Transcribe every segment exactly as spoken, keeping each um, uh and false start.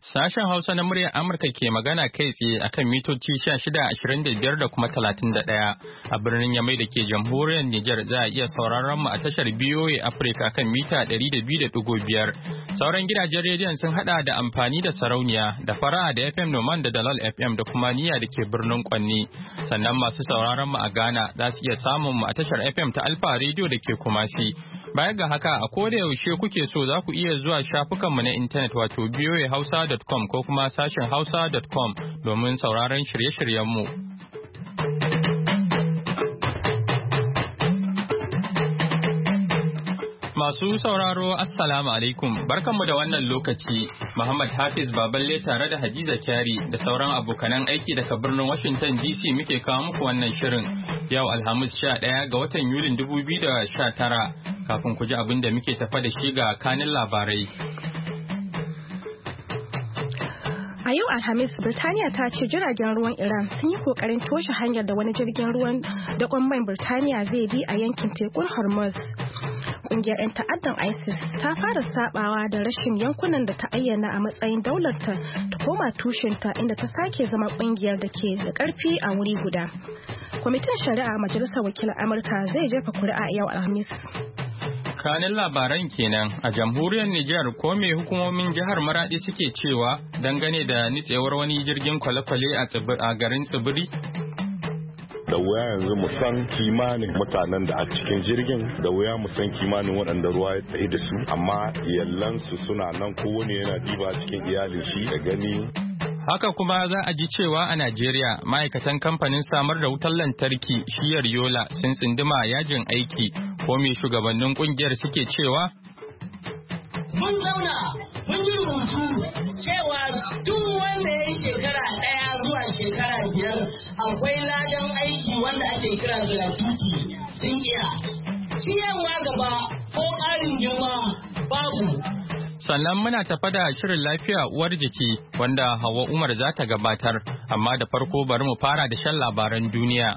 Sashen Hausa na muryar Amurka ke magana kai tsaye akan mitoci sha shida, ashirin da biyar da kuma talatin da ɗaya. A birnin Yamai da ke jamhuriyar Nijar za a iya sauraron mu a tashar B O A Africa kan mita ɗari da biyu da ɗigo biyar. Sauran gidajen rediyon sun hada da amfani da sarauniya da fara'a da F M Noman da Dalal F M da kuma Niyya da ke birnin Kwanni. Sannan masu sauraron mu a Ghana za su iya samun mu a tashar F M ta Alfa Radio da ke Kumasi. Baya ga haka a koda yaushe kuke so za ku iya zuwa shafukanmu na intanet wato b o a hausa dot com ko kuma sashen hausa dot com domin sauraron shirye-shiryenmu. Masu sauraro Assalamu alaikum, barkanmu da wannan lokaci. Muhammad Hafiz Baballe tare da Hadiza Kyari da sauran abokanan aiki daga birnin Washington D C muke kawo muku wannan shirin. Yau Alhamis sha ɗaya ga watan Yulin dubu biyu da sha tara. Kafin ku ji abin da muke tafa da shi ga kanin labarai. A yau Alhamis, Birtaniya ta ce jiragen ruwan Iran sun yi kokarin toshe hanyar da wani jirgin ruwan dakon mai Birtaniya zai bi a yankin tekun Hormuz. Kungiyar 'yan ta'addan ISIS ta fara sabawa da rashin yankunan da ta ayyana a matsayin daularta ta koma tushenta inda ta sake zama kungiyar da ke da karfi a wuri guda. Kwamitin Shari'a Majalisar Wakilan Amurka zai jefa kuri'a yau Alhamis. Kanin labaran kenan a jamhuriyar Nijar ko me hukumomin jihar Maradi suke cewa dangane da nitsewar wani jirgin kwale-kwale a garin Tsibiri. Da wuya yanzu mu san kimanin mutanen da a cikin jirgin, da wuya mu san kimanin waɗanda ruwa ya tsaye da su, amma iyalansu suna nan kowane yana diba cikin iyalin shi da gani. Haka kuma za a ji cewa a Najeriya ma'aikatan kamfanin samar da wutar lantarki shiyar Yola sun tsinduma yajin aiki ko me shugabannin kungiyar suke cewa? Mun zauna mun yi rubutu cewa duk wanda ya yi shekara ɗaya zuwa shekara biyar akwai ladan aiki wanda ake kira gratuity sun iya. Ciyarwa gaba ko ƙarin girma babu. Sannan muna tafa da shirin lafiya uwar jiki wanda Hauwa Umar za ta gabatar, amma da farko bari mu fara da shan labaran duniya.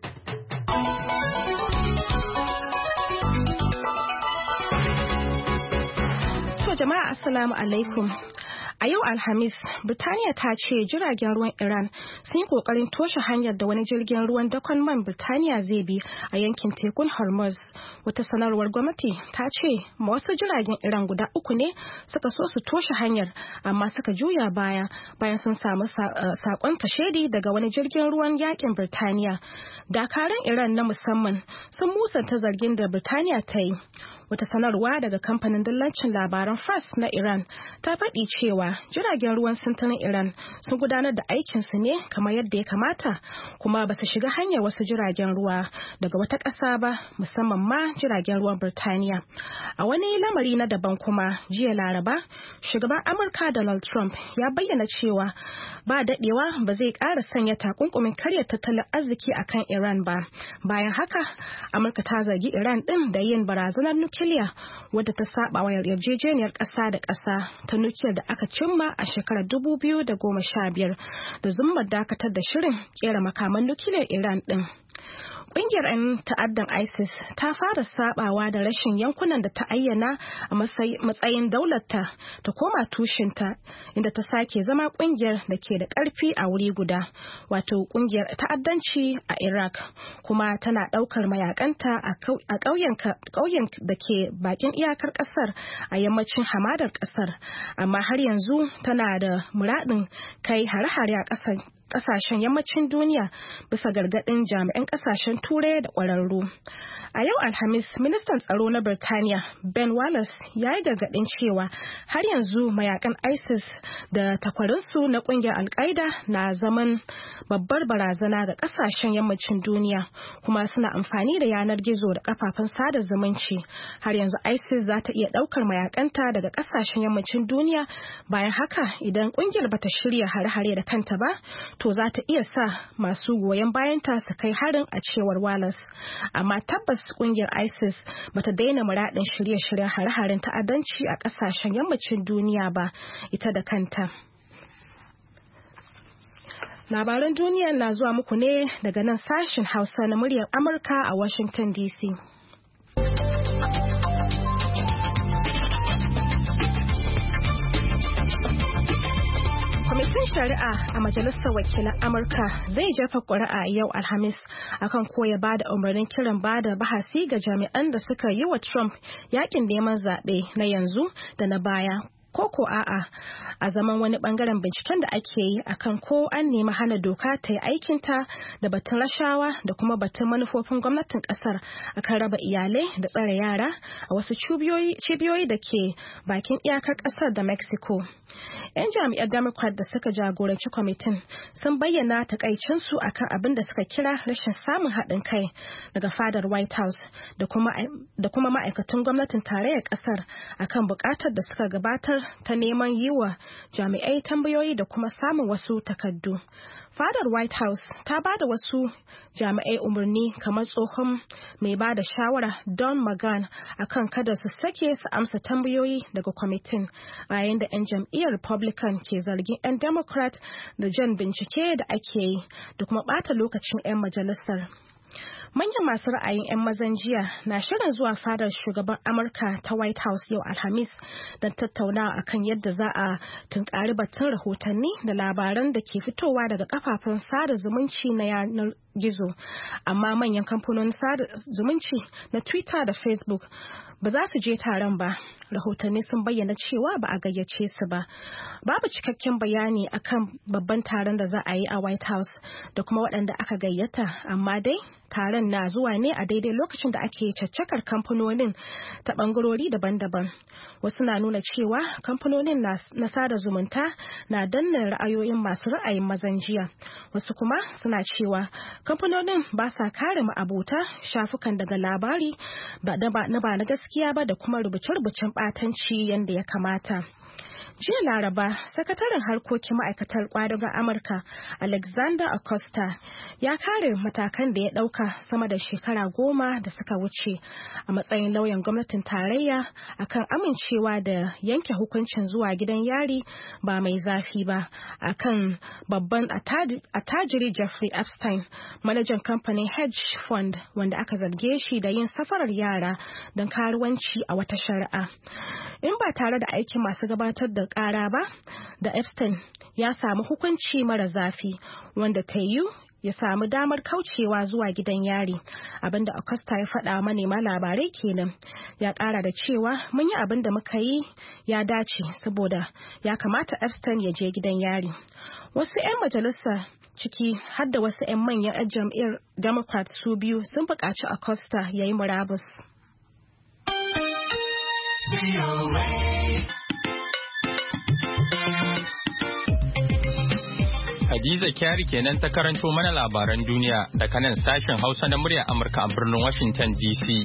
To jama'a assalamu alaikum. A yau Alhamis, Birtaniya ta ce jiragen ruwan Iran sun yi kokarin toshe hanyar da wani jirgin ruwan dakon man Birtaniya zai bi a yankin tekun Hormuz. Wata sanarwar gwamnati ta ce wasu jiragen Iran guda uku ne suka so su toshe hanyar amma suka juya baya bayan sun samu sakon kashedi daga wani jirgin ruwan yakin Birtaniya. Dakarun Iran na musamman sun musanta zargin da Birtaniya ta yi. Wata sanarwa daga kamfanin dillancin labaran Fars na Iran ta faɗi cewa jiragen ruwan sintirin Iran sun gudanar da aikinsu ne kamar yadda ya kamata kuma ba su shiga hanyar wasu jiragen ruwa daga wata ƙasa ba musamman ma jiragen ruwan Birtaniya. A wani lamari na daban kuma jiya Laraba, shugaban Amurka Donald Trump ya bayyana cewa ba daɗewa ba zai ƙara sanya takunkumin karya tattalin arziki akan Iran ba. Bayan haka, Amurka ta zargi Iran ɗin da yin barazanar nukiliya wadda ta saba wa yarjejeniyar ƙasa da ƙasa ta nukiliyar da aka cimma a shekarar dubu biyu da goma sha biyar da zummar dakatar da shirin kera makaman nukiliyar Iran din. Ƙungiyar 'yan ta'addan ISIS ta fara sabawa da rashin yankunan da ta ayyana a matsayin daularta ta koma tushinta inda ta sake zama ƙungiyar da ke da ƙarfi a wuri guda, wato ƙungiyar ta'addanci a Iraq, kuma tana ɗaukar mayakanta a ƙauyen da ke bakin iyakar ƙasar a yammacin hamadar ƙasar, amma har yanzu tana da muradin kai hare-hare a ƙasar. Kasashen yammacin duniya bisa gargadin jami'an kasashen turai da ƙwararru. A yau Alhamis, ministan tsaro na Birtaniya Ben Wallace ya yi gargadin cewa har yanzu mayakan ISIS da takwarinsu na ƙungiyar Al-Qaeda na zaman babbar barazana ga kasashen yammacin duniya kuma suna amfani da yanar gizo da kafafen sada zumunci. Har yanzu ISIS za ta iya ɗaukar mayakanta daga kasashen yammacin duniya. Bayan haka, idan ƙungiyar bata shirya hare-hare da kanta ba, to za ta iya sa masu goyon bayanta su kai harin, a cewar Wallace. Amma tabbas kungiyar ISIS bata daina muradin shirye-shiryen hare-haren ta'addanci a kasashen yammacin duniya ba ita da kanta. Labaran duniya na zuwa muku ne daga nan sashen Hausa na muryar Amurka a Washington D C. shari'a a Majalisar Wakilan Amurka zai jefa ƙuri'a yau Alhamis akan ko ya bada umarnin kiran bada bahasi ga jami'an da suka yi wa Trump yakin neman zaɓe na yanzu da na baya. Ko ko a'a a zaman wani bangaren binciken da ake yi akan ko an nemi hana doka ta yi aikinta da batun rashawa da kuma batun manufofin gwamnatin kasar akan raba iyalai da tsare yara a wasu cibiyoyi da ke bakin iyakar kasar da Mexico. 'Yan jami'ar Democrat da suka jagoranci kwamitin sun bayyana takaicinsu akan abin da suka kira rashin samun haɗin kai daga fadar White House da kuma ma'aikatan gwamnatin tarayyar kasar akan buƙatar da suka gabatar ta neman yi wa jami'ai tambayoyi da kuma samun wasu takardu. Fadar White House ta ba da wasu jami'ai umarni kamar tsohon mai ba da shawara Don McGahn akan kada su sake su amsa tambayoyi daga kwamitin bayan da 'yan jam'iyyar Republican ke zargin 'yan Democrat da jan bincike da ake yi da kuma ɓata lokacin 'yan majalisar. Manyan masu ra'ayin 'yan mazan jiya na shirin zuwa fadar shugaban Amurka ta White House yau Alhamis don tattaunawa akan yadda za a tunkari batun rahotanni da labaran da ke fitowa daga kafafen sada zumunci na yanar gizo. Amma manyan kamfanonin sada zumunci na Twitter da Facebook ba za su je taron ba. Rahotanni sun bayyana cewa ba a gayyace su ba. Babu cikakken bayani akan babban taron da za a yi a White House da kuma waɗanda aka gayyata, amma dai taron na zuwa ne a daidai lokacin da ake caccakar kamfanonin ta ɓangarori daban-daban. Wasu na nuna cewa kamfanonin na sada zumunta na danna ra'ayoyin masu ra'ayin mazan jiya. Wasu kuma suna cewa kamfanonin ba sa kare ma'abota shafukan daga labari na ba na gaskiya ba da kuma rubuce-rubucen ɓatanci yadda ya kamata. Jiya Laraba, sakataren harkokin ma'aikatar kwadagon Amurka Alexander Acosta ya kare matakan da ya ɗauka sama da shekara goma da suka wuce a matsayin lauyan gwamnatin tarayya akan amincewa da yanke hukuncin zuwa gidan yari ba mai zafi ba akan babban attajiri Jeffrey Epstein, manajan kamfanin hedge fund wanda aka zarge shi da yin safarar yara don karuwanci a wata shari'a. In ba tare da aikin masu gabatar da kara ba, da Epstein ya samu hukunci mara zafi wanda ta yiwu ya samu damar kaucewa zuwa gidan yari, abinda Acosta ya faɗa manema labarai kenan. Ya ƙara da cewa mun yi abin da muka yi ya dace saboda ya kamata Epstein ya je gidan yari. Wasu 'yan majalisa ciki har da wasu 'yan manyan 'yan jam'iyyar Democrat su biyu sun buƙaci Acosta ya yi murabus. Hadiza Kyari kenan ta karanto mana labaran duniya daga nan sashen Hausa na muryar Amurka a birnin Washington D C.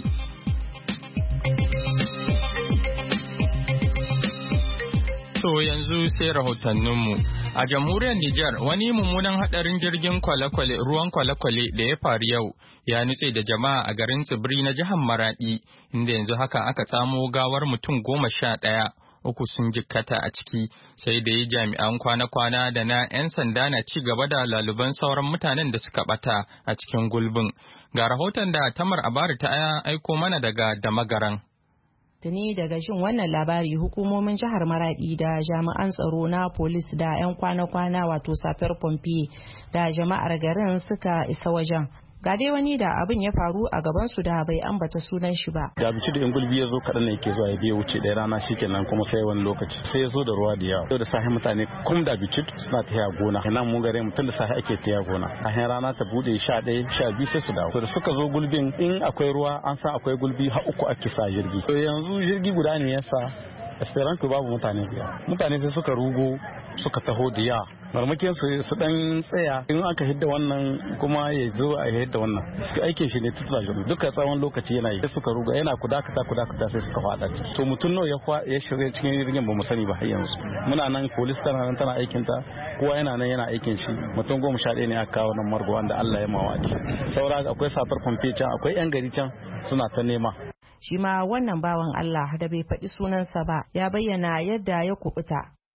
To yanzu sai rahotanninmu. A jamhuriyar Nijar, wani mummunan hadarin jirgin kwale-kwale ruwan kwale-kwale da ya faru yau ya nutse da jama'a a garin Tsibiri na jihar Maradi, inda yanzu haka aka samo gawar mutum goma sha ɗaya, uku sun jikkata a ciki, sai da yi jami'an kwana-kwana da na 'yan sanda na ci gaba da laluban sauran mutanen da suka bata a cikin gulbin. Ga rahoton da Tamar Abari ta aiko mana daga Damagaran. Tuni daga jin wannan labari, hukumomin jihar Maradi da jami'an tsaro na polis da 'yan kwana-kwana wato safiyar pompe da jama'ar garin suka isa wajen. Ga dai wani da abin ya faru a gaban su da bai ambata sunan shi ba. Da bici da ingulbi ya zo kaɗan ne yake zuwa ya biya wuce ɗaya rana shikenan kuma sai wani lokaci sai ya zo da ruwa da yawa. Yau da safe mutane kum da bici suna tafiya gona. Nan mun gare mutum da safe ake tafiya gona. A hin rana ta bude sha ɗaya sha biyu sai su dawo. To da suka zo gulbin in akwai ruwa an san akwai gulbi har uku ake sa jirgi. To yanzu jirgi guda ne yasa Esperanto babu mutane biya. Mutane sai suka rugo suka taho da yawa. Marmakin su su dan tsaya in aka hidda wannan kuma ya zo a hidda wannan. Su aikin shi ne tutsa shi duka tsawon lokaci yana yi. Suka ruga yana kudakata kudakata sai suka fada. To mutum nawa ya ya shirye cikin jirgin ba mu sani ba har yanzu. Muna nan police tana nan tana aikin ta, kowa yana nan yana aikin shi. Mutum goma sha ɗaya ne aka kawo nan margo wanda Allah ya mawaki. Saura akwai safar famfe can, akwai yan gari can suna ta nema. Shi ma wannan bawan Allah da bai faɗi sunansa ba ya bayyana yadda ya kubuta.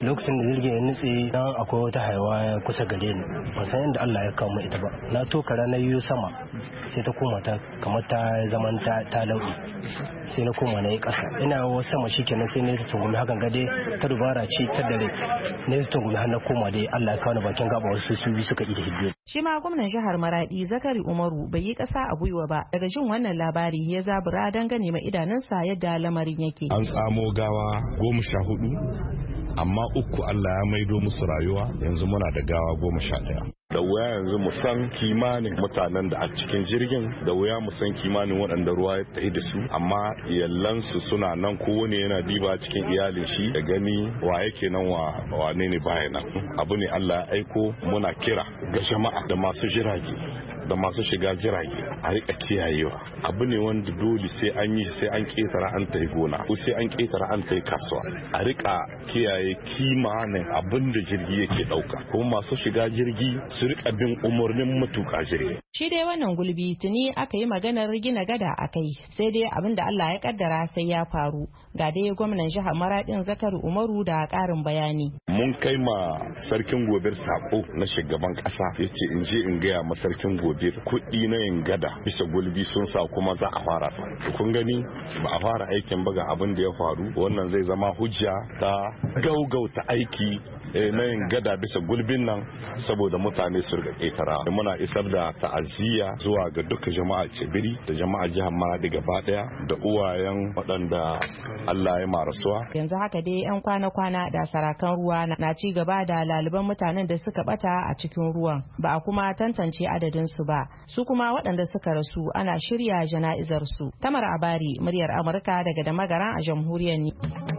lokacin da jirgin ya nutse dan akwai wata haiwa kusa gare ni ban san inda Allah ya kawo ita ba na to kara na yiwo sama sai ta koma ta kamar ta zaman ta ta lauɗi sai na koma na yi ƙasa ina wa sama shikenan sai ne ta tungumi hakan gade ta dubara ce ta dare ne ta tungumi har na koma dai Allah ya kawo ni bakin gaba wasu su bi suka ida hiddo. Shi ma gwamnan jihar Maradi Zakari Umaru bai yi ƙasa a gwiwa ba daga jin wannan labari ya zabura dan gane ma idanunsa yadda lamarin yake. An tsamo gawa goma sha hudu amma uku Allah ya maido musu rayuwa yanzu muna da gawa goma sha ɗaya. Da wuya yanzu mu san kimanin mutanen da a cikin jirgin da wuya mu san kimanin waɗanda ruwa ya tafi da su amma iyalansu suna nan kowane yana diba cikin iyalin shi da gani wa yake nan wa wane ne baya nan abu ne Allah ya aiko muna kira ga jama'a da masu jirage da masu shiga jirage a rika kiyayewa abu ne wanda dole sai an yi sai an ketara an tai gona ko sai an ketara an tai kasuwa a rika kiyaye kimanin abin da jirgi yake dauka kuma masu shiga jirgi su rika bin umarnin matuka jirgi. Shi dai wannan gulbi tuni aka yi maganar gina gada a kai sai dai abin da Allah ya kaddara sai ya faru ga dai gwamnan jihar Maradin Zakari Umaru da karin bayani. Mun kai ma sarkin gobir sako na shugaban kasa yace in je in gaya ma sarkin gobir kuɗi na yin gada bisa gulbi sun sa kuma za a fara kun gani ba a fara aikin ba ga abin da ya faru wannan zai zama hujja ta gaugauta aiki na yin gada bisa gulbin nan saboda mutane su riga ƙetara muna isar da ta'aziyya zuwa ga duka jama'a Cebiri da jama'a jihar Maradi gaba daya da uwayen waɗanda Allah ya marasuwa. Yanzu haka dai yan kwana-kwana da sarakan ruwa na ci gaba da laliban mutanen da suka bata a cikin ruwan ba a kuma tantance adadin su ba su kuma waɗanda suka rasu ana shirya jana'izar su. Tamar Abari muryar Amurka daga Damagara a jamhuriyar Nijar.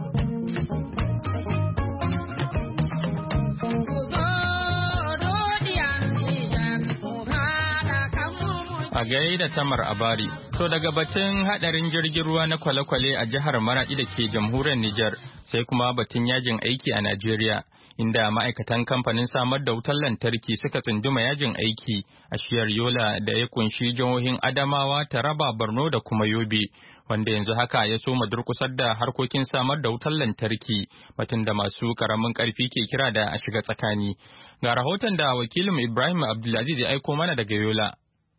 A gai da Tamar Abari, to daga batun hadarin jirgin ruwa na kwale-kwale a jihar Maradi da ke jamhuriyar Nijar sai kuma batun yajin aiki a Najeriya, inda ma'aikatan kamfanin samar da wutar lantarki suka tsunduma yajin aiki a shiyar Yola da ya kunshi jihohin Adamawa, Taraba, Borno da kuma Yobe, wanda yanzu haka ya soma durkusar da harkokin samar da wutar lantarki, batun da masu karamin karfi ke kira da a shiga tsakani. Ga rahoton da wakilin Ibrahim Abdulaziz ya aiko mana daga Yola.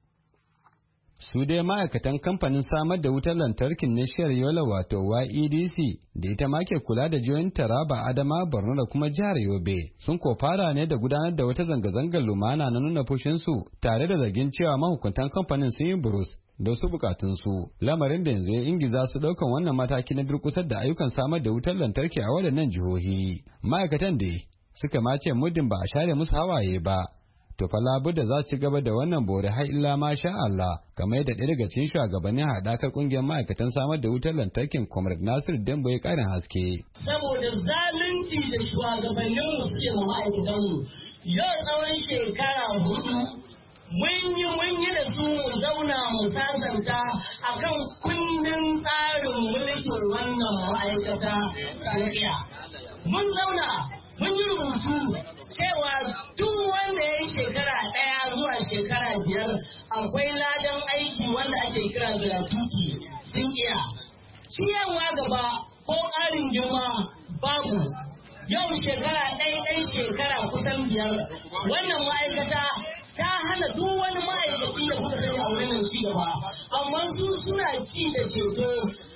Su dai ma'aikatan kamfanin samar da wutar lantarkin na shiyar Yola wato Y E D C da ita ma ke kula da jihohin Taraba, Adama, Borno da kuma jihar Yobe sun ko fara ne da gudanar da wata zanga-zangar lumana na nuna fushinsu tare da zargin cewa mahukuntan kamfanin sun yi burus da su bukatunsu, lamarin da yanzu ya ingiza su daukan wannan mataki na durkusar da ayyukan samar da wutar lantarki a waɗannan jihohi. Ma'aikatan dai suka ma ce muddin ba a share musu hawaye ba to fa da za ci gaba da wannan bore har illa ma sha Allah, kamar yadda ɗaya daga cikin shugabannin haɗakar ƙungiyar ma'aikatan samar da wutar lantarkin Comrade Nasir Dembo ya ƙarin haske. Saboda zalunci da shugabannin mu suke ma ma'aikatan mu yau tsawon shekara hudu mun yi mun yi da su mu zauna mu sasanta akan kundin tsarin mulkin wannan ma'aikata lafiya. Mun zauna mun yi rubutu cewa duk wanda ya yi shekara ɗaya zuwa shekara biyar akwai ladan aiki wanda ake kira gratuity sun iya ciyarwa gaba ko ƙarin girma babu yau shekara ɗaya ɗan shekara kusan biyar wannan ma'aikata ta hana duk wani ma'aikaci da kuka sani a wurin ci gaba amma su suna ci da ceto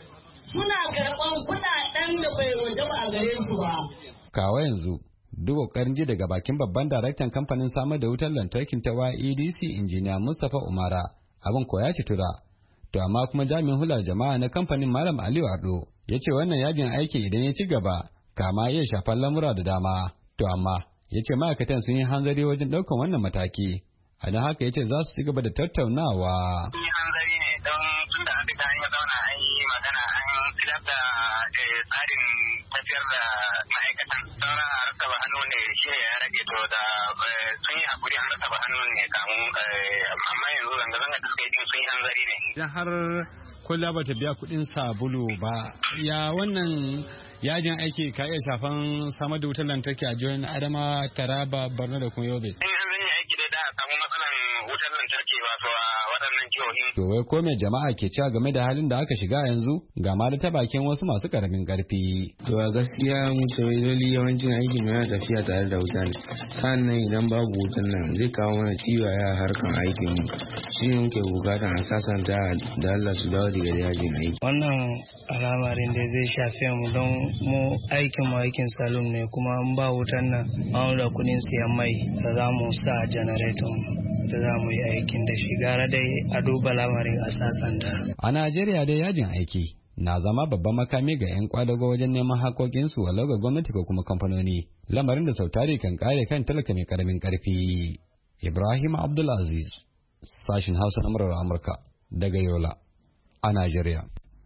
suna karɓan kuɗaɗen da bai wajaba a gare su ba. Kawa yanzu duk kokarin ji daga bakin babban daraktan kamfanin samar da wutar lantarkin ta Y E D C injiniya Mustapha Umara abin ko ya tura to amma kuma jami'in hular jama'a na kamfanin Malam Aliyu Ado ya ce wannan yajin aiki idan ya ci gaba kama iya shafar lamura da dama to amma ya ce ma'aikatan sun yi hanzari wajen ɗaukan wannan mataki a don haka ya ce za su ci gaba da tattaunawa. Hanzari ne don tun da aka an yi zauna an yi magana an fitar da tsarin tafiyar da ma'aikatan saura a rasa hannu ne shi ne ya rage to da sun yi hakuri an rasa hannu ne kamun amma yanzu zanga-zanga da suka yi sun yi hanzari ne. Idan har kulla ba ta biya kuɗin sabulu ba ya wannan yajin aiki ka iya shafan samar da wutar lantarki a jihohin Adama, Taraba, Borno da kuma Yobe. In an zanya aiki da da samu matsalan wutar lantarki wato a waɗannan jihohin. To wai ko me jama'a ke cewa game da halin da aka shiga yanzu ga ma da ta bakin wasu masu karamin karfi. To a gaskiya mu sojoji yawancin aikin yana tafiya tare da wuta ne. Sannan idan babu wutan nan zai kawo mana ciwo a harkan aikin mu. Shi ne muke bukatan a sasanta da Allah su dawo daga yajin aiki. Wannan al'amarin da zai shafe mu don mu aikin mu aikin salon ne kuma an ba wutan nan an da kudin siyan mai da za mu sa janareton da za mu yi aikin da shi gara dai a duba lamarin a sasanta. A Najeriya dai yajin aiki na zama babban makami ga 'yan kwadago wajen neman haƙoƙinsu walau ga gwamnati ko kuma kamfanoni, lamarin da sautari kan kare kan talaka mai karamin karfi. Ibrahim Abdulaziz, sashin Hausa na murar Amurka daga Yola a Najeriya.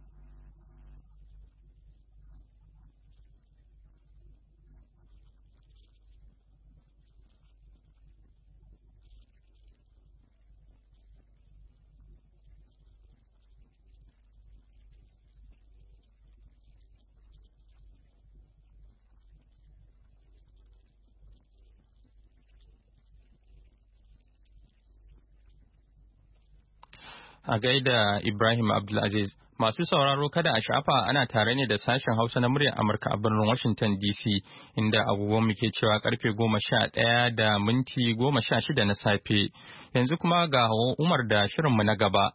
A gaida Ibrahim Abdulaziz, masu sauraro kada a shafa ana tare ne da sashen Hausa na muryar Amurka a birnin Washington D C, inda agogon muke cewa karfe goma sha ɗaya da minti goma sha shida na safe. Yanzu kuma ga Umar da shirinmu na gaba.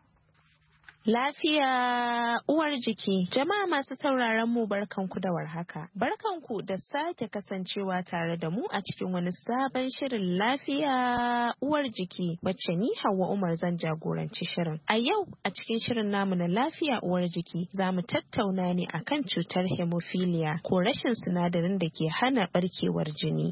Lafiya uwar jiki. Jama'a masu sauraron mu barkanku da warhaka. Barkanku da sake kasancewa tare da mu a cikin wani sabon shirin lafiya uwar jiki wacce ni Hauwa Umar zan jagoranci shirin. A yau a cikin shirin namu na lafiya uwar jiki za mu tattauna ne akan cutar hemophilia ko rashin sinadarin da ke hana barkewar jini.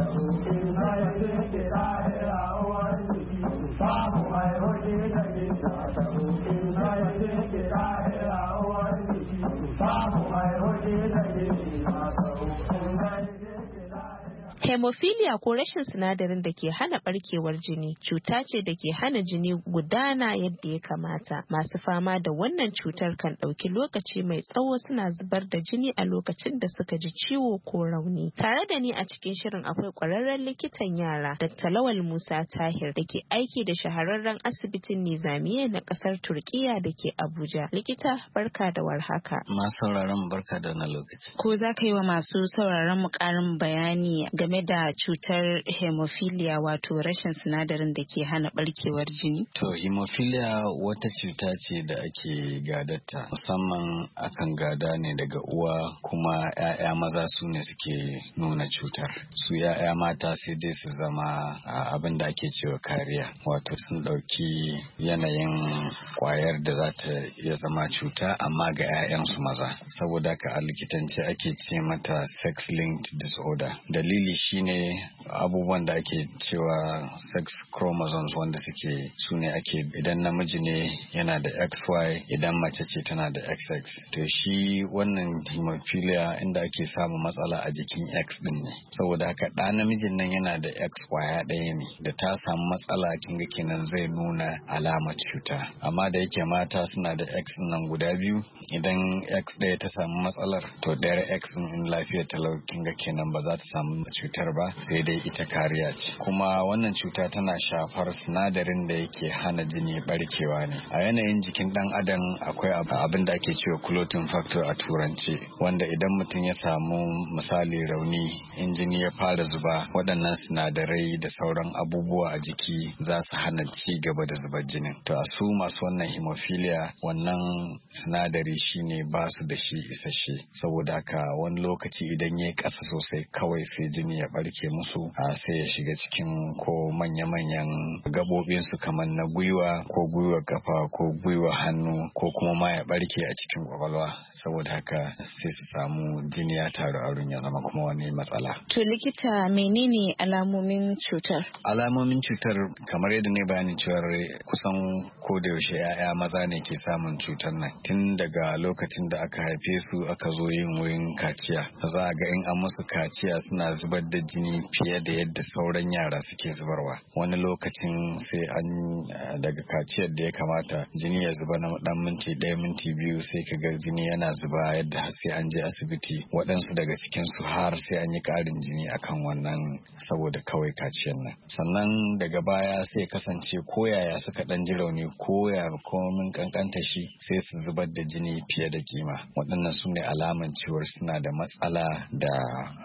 Hemophilia ko rashin sinadarin da ke hana barkewar jini cuta ce da ke hana jini gudana yadda ya kamata. Masu fama da wannan cutar kan ɗauki lokaci mai tsawo suna zubar da jini a lokacin da suka ji ciwo ko rauni. Tare da ni a cikin shirin akwai ƙwararren likitan yara Dakta Lawal Musa Tahir da ke aiki da shahararren asibitin Nizamiya na ƙasar Turkiya da ke Abuja. Likita, barka da warhaka. Masu sauraron barka da na lokaci. Ko za ka yi wa masu sauraron mu ƙarin bayani game da cutar hemophilia wato rashin sinadarin da ke hana barkewar jini? To hemophilia wata cuta ce da ake gadata, musamman akan gada ne daga uwa, kuma 'ya'ya maza su ne suke nuna cutar. Su 'ya'ya mata sai dai su zama abin da ake cewa kariya, wato sun ɗauki yanayin kwayar da za ta iya zama cuta amma ga 'ya'yansu maza. Saboda haka a likitance ake ce mata sex linked disorder. Dalili shine abubuwan da ake cewa sex chromosomes wanda suke su ne ake, idan namiji ne yana da X Y, idan mace ce tana da X X. To shi wannan hemophilia inda ake samun matsala a jikin X din ne. Saboda haka ɗa namijin nan yana da X kwaya ɗaya ne, da ta samu matsala kinga kenan zai nuna alamar cuta. Amma da yake mata suna da X nan guda biyu, idan X ɗaya ta samu matsalar to ɗayar X in lafiyar talau kinga kenan ba za ta samu cutar ba, sai dai ita kariya ce. Kuma wannan cuta tana shafar sinadarin da yake hana jini barkewa ne. A yanayin jikin dan adam akwai abin da ake cewa clotting factor a turance, wanda idan mutum ya samu misali rauni, in jini ya fara zuba, waɗannan sinadarai da sauran abubuwa a jiki za su hana ci gaba da zubar jinin. To a su masu wannan hemophilia wannan sinadari shine ba su da shi isasshe, saboda haka wani lokaci idan ya yi ƙasa sosai kawai sai jini ya barke musu, a sai ya shiga cikin ko manya-manyan gabobinsu kamar na gwiwa ko gwiwar kafa ko gwiwa hannu, ko kuma ma ya barke a cikin kwakwalwa. Saboda haka sai su samu jini ya taru a wurin, ya zama kuma wani matsala. To likita, menene alamomin cutar? Alamomin cutar kamar yadda ne bayanin cewar kusan ko da yaushe 'ya'ya maza ne ke samun cutar nan. Tun daga lokacin da aka haife su aka zo yin wurin kaciya, za a ga in an musu kaciya suna zubar da jini fiye da yadda sauran yara suke zubarwa. Wani lokacin sai an daga kaciyar da ya kamata jini ya zuba na dan minti ɗaya minti biyu sai ka ga jini yana zuba yadda sai an je asibiti, waɗansu daga cikin su har sai an yi ƙarin jini akan wannan saboda kawai kaciyar nan. Sannan daga baya sai kasance koyaya suka ɗan ji rauni koya komin kankanta shi sai su zubar da jini fiye da kima. Waɗannan su ne alaman cewar suna da matsala da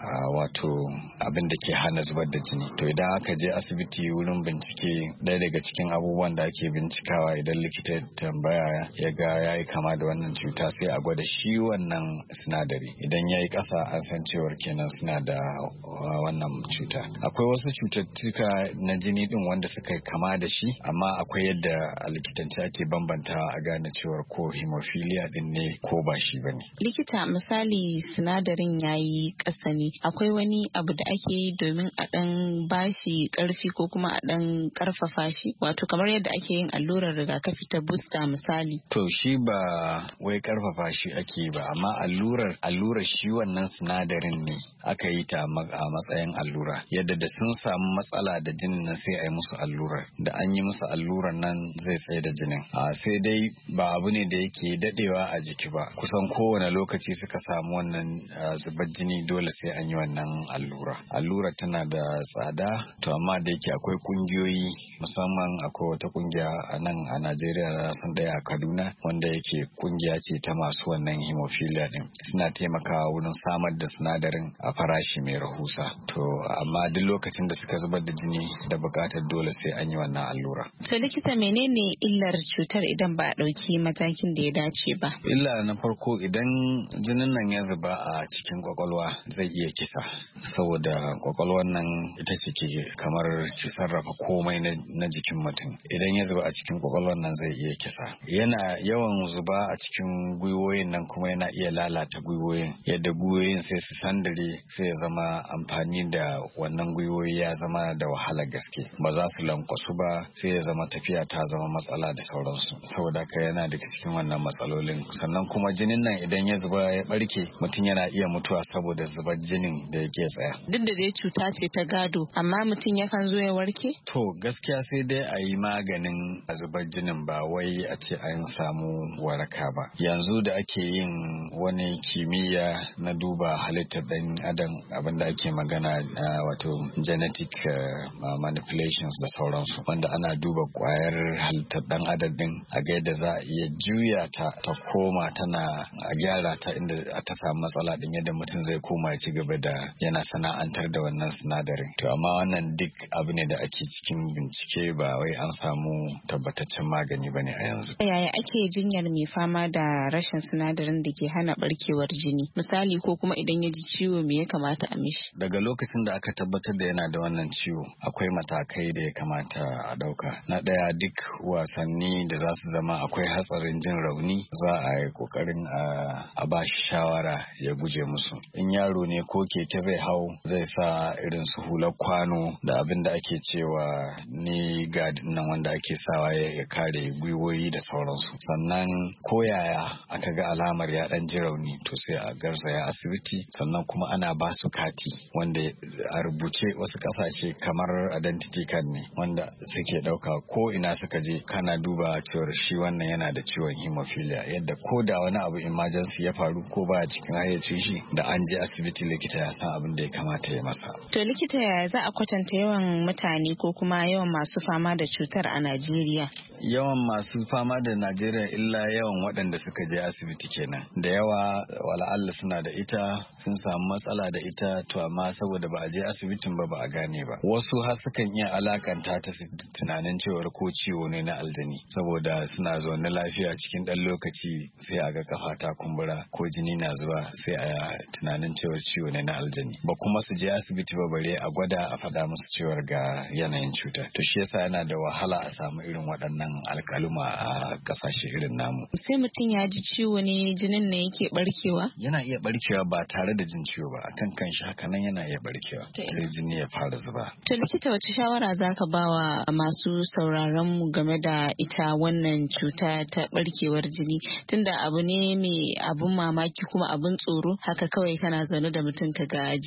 wato abin da ke hana zubar da jini. To idan aka je asibiti wurin bincike, ɗaya daga cikin abubuwan da ake bincikawa idan likita ya tambaya ya ga ya yi kama da wannan cuta sai a gwada shi wannan sinadari. Idan ya yi ƙasa an san cewar kenan suna da wannan cuta. Akwai wasu cututtuka na jini din wanda suka kama da shi, amma akwai yadda a likitanci ake bambantawa a gane cewar ko hemophilia din ne ko ba shi bane. Likita, misali sinadarin yayi ƙasa ne, akwai wani abu da ake yi domin a ɗan bashi ƙarfi ko kuma a ɗan ƙarfafa shi, wato kamar yadda ake yin allurar rigakafi ta booster misali. To shi ba wai ƙarfafa shi ake ba, amma allurar allurar shi wannan sinadarin ne aka yi ta a matsayin allura, yadda da sun samu matsala da jinin nan sai a yi musu allurar, da an yi musu allurar nan zai tsaye da jinin. A sai dai ba abu ne da yake dadewa a jiki ba, kusan kowane lokaci suka samu wannan zubar jini dole sai an yi wannan allura. Allura tana da tsada, to amma da yake akwai kungiyoyi, musamman akwai wata kungiya a nan a Najeriya san daya a Kaduna wanda yake kungiya ce ta masu wannan hemophilia din, suna taimakawa wurin samar da sinadarin a farashi mai rahusa. To amma duk lokacin da suka zubar da jini da bukatar dole sai an yi wannan allura. To likita, menene illar cutar idan ba a ɗauki matakin da ya dace ba? Illa na farko, idan jinin nan ya zuba a cikin kwakwalwa zai iya kisa, saboda kwakwalwar nan ita ce ke kamar ki sarrafa komai na jikin mutum. Idan ya zuba a cikin kwakwalwar nan zai iya kisa. Yana yawan zuba a cikin gwiwoyin nan kuma yana iya lalata gwiwoyin, yadda gwiwoyin sai su sandare sai ya zama amfani da wannan gwiwoyi ya zama da wahala gaske, ba za su lankwasu ba, sai ya zama tafiya ta zama matsala da sauransu. Saboda haka yana daga cikin wannan matsalolin. Sannan kuma jinin nan idan ya zuba ya barke, mutum yana iya mutuwa saboda zubar jinin da yake tsaya. Duk da dai cuta ce ta gado, amma mutum yakan zo ya warke? To gaskiya sai dai a yi maganin a zubar jinin, ba wai a ce an samu waraka ba. Yanzu da ake yin wani kimiyya na duba halittar ɗan adam, abin da ake magana wato genetic manipulations da sauransu, wanda ana duba kwayar halittar ɗan adam din a ga yadda za a iya juya ta ta koma tana a gyara ta inda ta samu matsala din, yadda mutum zai koma ya ci gaba da yana sana'antar da wannan sinadarin. To amma wannan duk abu ne da ake cikin bincike, ba wai an samu tabbataccen magani bane a yanzu. Yaya ake jinyar mai fama da rashin sinadarin da ke hana barkewar jini? Misali, ko kuma idan ya ji ciwo me ya kamata a mishi? Daga lokacin da aka tabbatar da yana da wannan ciwo, akwai matakai da ya kamata a dauka. Na daya, duk wasanni da za su zama akwai hatsarin jin rauni, za a yi kokarin a ba shi shawara ya guje musu. In yaro ne ko keke zai hau, zai sa irin su hular kwano da abin da ake cewa ni gad nan wanda ake sawa ya kare gwiwoyi da sauransu. Sannan koyaya aka ga alamar ya dan ji rauni, to sai a garzaya asibiti. Sannan kuma ana ba su kati wanda a rubuce, wasu kasashe kamar identity card ne wanda suke dauka ko ina suka je, kana duba cewar shi wannan yana da ciwon hemophilia, yadda ko da wani abu emergency ya faru ko baya cikin hayyacin shi, da an je asibiti likita ya san abin da ya kamata ya masa. To likita, yaya za a kwatanta yawan mutane ko kuma yawan masu fama da cutar a Najeriya? Yawan masu fama da Najeriya illa yawan waɗanda suka je asibiti kenan. Da yawa wala'alla suna da ita, sun samu matsala da ita, to amma saboda ba a je asibitin ba ba a gane ba. Wasu har sukan iya alakanta ta tunanin cewar ko ciwo ne na aljani, saboda suna zaune lafiya cikin ɗan lokaci sai a ga kafa ta kumbura ko jini na zuba, sai a tunanin cewar ciwo ne na aljani. Ba kuma su je asibiti ba bare a gwada a faɗa musu cewar ga yanayin cuta. To shi yasa yana da wahala a samu irin waɗannan alkaluma a ƙasashe irin namu. Sai mutum ya ji ciwo ne jinin ne yake barkewa? Yana iya barkewa ba tare da jin ciwo ba, akan kanshi haka nan yana iya barkewa sai jini ya fara zuba. To likita, wace shawara zaka ba wa masu sauraron mu game da ita wannan cuta ta barkewar jini, tunda abu ne mai abun mamaki kuma abun tsoro, haka kawai kana zaune da mutum ka ga jini ya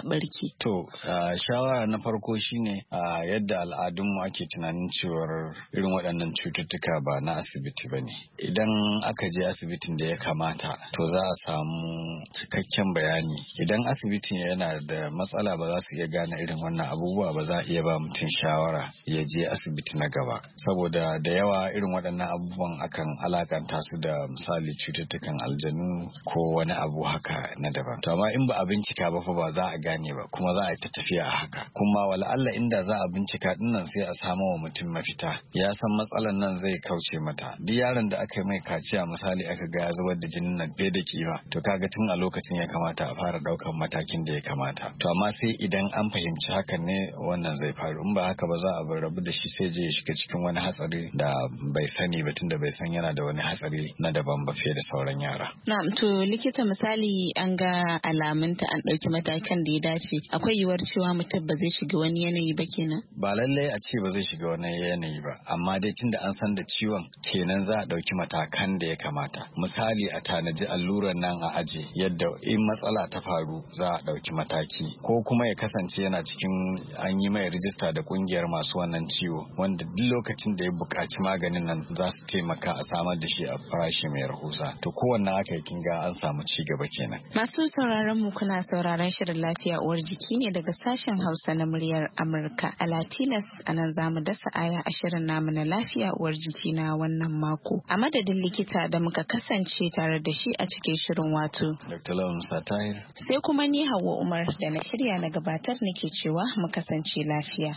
barke. To shawara na farko shine yadda al'adunmu ake tunanin cewar irin waɗannan cututtuka ba na asibiti ba ne. Idan aka je asibitin da ya kamata to za a samu cikakken bayani. Idan asibitin yana da matsala ba za su iya gane irin wannan abubuwa ba, za a iya ba mutum shawara ya je asibiti na gaba. Saboda da yawa irin waɗannan abubuwan akan alakanta su da misali cututtukan aljanu ko wani abu haka na daban. To amma in ba a bincika ba fa ba za a gane ba, kuma za a ta tafiya a haka. Kuma wala Allah inda za a bincika dinnan sai a samu wa mutum mafita. Ya san matsalan nan zai kauce mata. Duk yaron da aka yi mai kaciya misali aka ga ya zubar da jinin nan bai da kima, to kaga tun a lokacin ya kamata a fara daukan matakin da ya kamata. To amma sai idan an fahimci hakan ne wannan zai faru. In ba haka ba za a bar rabu da shi sai je ya shiga cikin wani hatsari da bai sani ba, tunda bai san yana da wani hatsari na daban ba fiye da sauran yara. Na'am, to likita misali an ga alamunta an ɗauki matakan da ya dace, akwai yiwuwar cewa mutum ba zai shiga wani yanayi ba kenan? Ba lallai a ce ba zai shiga wani yanayi ba, amma dai tunda an san da ciwon kenan za a ɗauki matakan da ya kamata. Misali a tanaji allurar nan a aje yadda in matsala ta faru za a ɗauki mataki, ko kuma ya kasance yana cikin an yi mai rijista da kungiyar masu wannan ciwo wanda duk lokacin da ya buƙaci maganin nan za su taimaka a samar da shi a farashi mai rahusa. To kowanne aka yi kinga an samu ci gaba kenan. Masu sauraron mu kuna sauraron shirin lafiya uwar jiki ne daga sashen Hausa na muryar Amurka. A Latinas a nan za mu dasa aya a shirin namu na lafiya uwar jiki na wannan mako. A madadin likita da muka kasance tare da shi a cikin shirin wato Doctor Lawan Satahir. Sai kuma ni Hauwa Umar da na shirya na gabatar nake cewa mu kasance lafiya.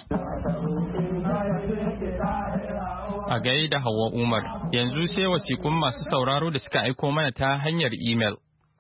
A gaida Hauwa Umar, yanzu sai wasikun masu sauraro da suka aiko mana ta hanyar imel.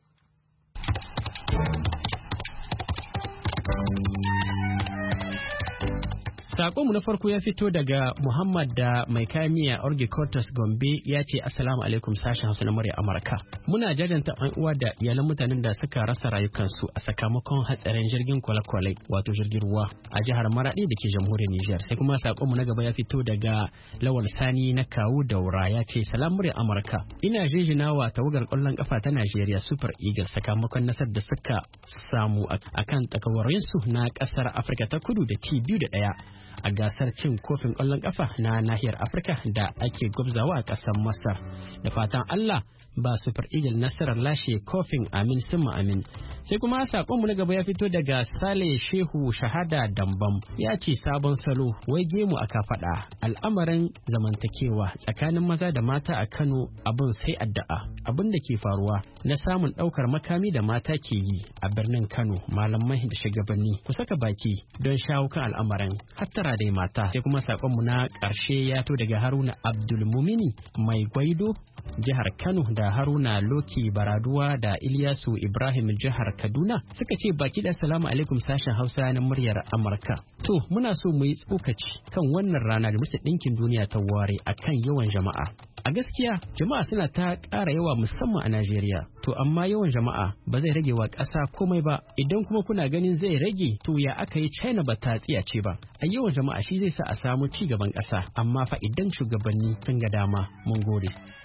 Sakonmu na farko ya fito daga Muhammad da mai kayan miya Orgi Cortes Gombe, ya ce Assalamu alaikum sashen Hausa na murya Amurka. Muna jajanta an uwa da iyalan mutanen da suka rasa rayukansu a sakamakon hatsarin jirgin kwale-kwale wato jirgin ruwa a jihar Maradi da ke jamhuriyar Nijar. Sai kuma sakonmu na gaba ya fito daga Lawal Sani na Kawu Daura, ya ce Salam murya Amurka. Ina jejina wa tawagar kwallon kafa ta Najeriya Super Eagles sakamakon nasar da suka samu akan takawarinsu na kasar Afirka ta Kudu da ci biyu da ɗaya a gasar cin kofin ƙwallon ƙafa na nahiyar Afirka da ake gwabzawa a ƙasar Masar. Da fatan Allah ba Super Eagle nasarar lashe kofin, amin summa amin. Sai kuma sakonmu na gaba ya fito daga Sale Shehu Shahada Dambam, ya ce sabon salo wai gemu aka faɗa. Al'amarin zamantakewa tsakanin maza da mata a Kano abin sai addu'a. Abin da ke faruwa na samun ɗaukar makami da mata ke yi a birnin Kano, malamai da shugabanni ku saka baki don shawo kan al'amarin. Hattara dai mata. Sai kuma sakonmu na ƙarshe ya to daga Haruna Abdulmumini mai gwaido jihar Kano da Haruna Loki Baraduwa da Ilyasu Ibrahim jihar Kaduna suka ce baki da salamu alaikum sashen Hausa na muryar Amurka. To muna so mu yi tsokaci kan wannan rana da Majalisar Ɗinkin Duniya ta ware akan yawan jama'a. A gaskiya jama'a suna ta ƙara yawa musamman a Najeriya. To amma yawan jama'a ba zai rage wa ƙasa komai ba. Idan kuma kuna ganin zai rage, to ya aka yi China ba ta tsiyace ba. A yawan jama'a shi zai sa a samu ci gaban ƙasa. Amma fa idan shugabanni sun ga dama, mun gode.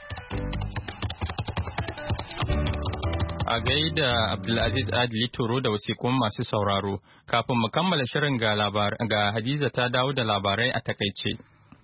A gaida Abdulaziz Adili Toro da wasikun masu sauraro. Kafin mu kammala shirin ga labar ga Hadiza ta dawo da labarai a takaice.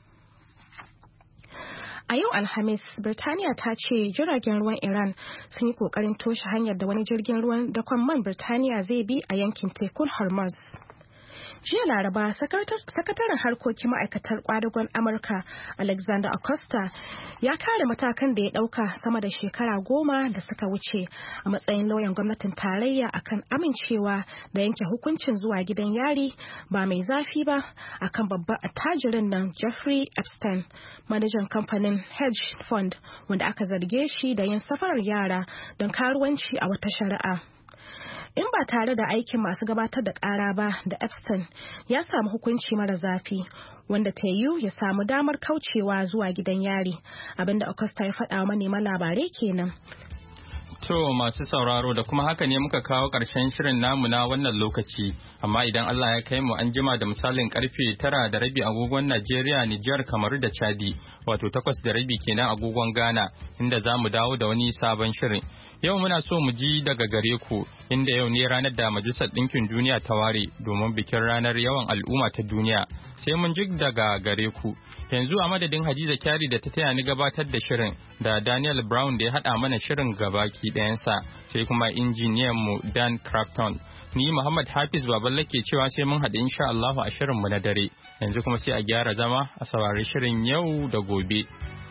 A yau Alhamis, Birtaniya ta ce jiragen ruwan Iran sun yi kokarin toshe hanyar da wani jirgin ruwan dakon man Birtaniya zai bi a yankin tekun Hormuz. Jiya Laraba, sakataren harkokin ma'aikatar kwadagon Amurka Alexander Acosta ya kare matakan da ya dauka sama da shekara goma da suka wuce a matsayin lauyan gwamnatin tarayya akan amincewa da yanke hukuncin zuwa gidan yari ba mai zafi ba akan babban attajirin nan Jeffrey Epstein, manajan kamfanin hedge fund wanda aka zarge shi da yin safarar yara don karuwanci a wata shari'a. In ba tare da aikin masu gabatar da ƙara ba da Epstein ya samu hukunci mara zafi wanda ta yiwu ya samu damar kaucewa zuwa gidan yari, abinda Acosta ya faɗa wa manema labarai kenan. To masu sauraro da kuma haka ne muka kawo ƙarshen shirin namu na wannan lokaci, amma idan Allah ya kai mu an jima da misalin karfe tara da rabi agogon Najeriya, Nijar, Kamaru da Chadi, wato takwas da rabi kenan agogon Ghana, inda za mu dawo da wani sabon shirin. Yau muna so mu ji daga gare ku inda yau ne ranar da Majalisar Ɗinkin Duniya ta ware domin bikin ranar yawan al'umma ta duniya. Sai mun ji daga gare ku. Yanzu a madadin Hadiza Kyari da ta taya ni gabatar da shirin da Daniel Brown da ya haɗa mana shirin gabaki ɗayansa sai kuma injiniyan mu Dan Crafton. Ni Muhammad Hafiz Baballe ke cewa sai mun haɗu insha Allah a shirin mu na dare. Yanzu kuma sai a gyara zama a saurari shirin yau da gobe.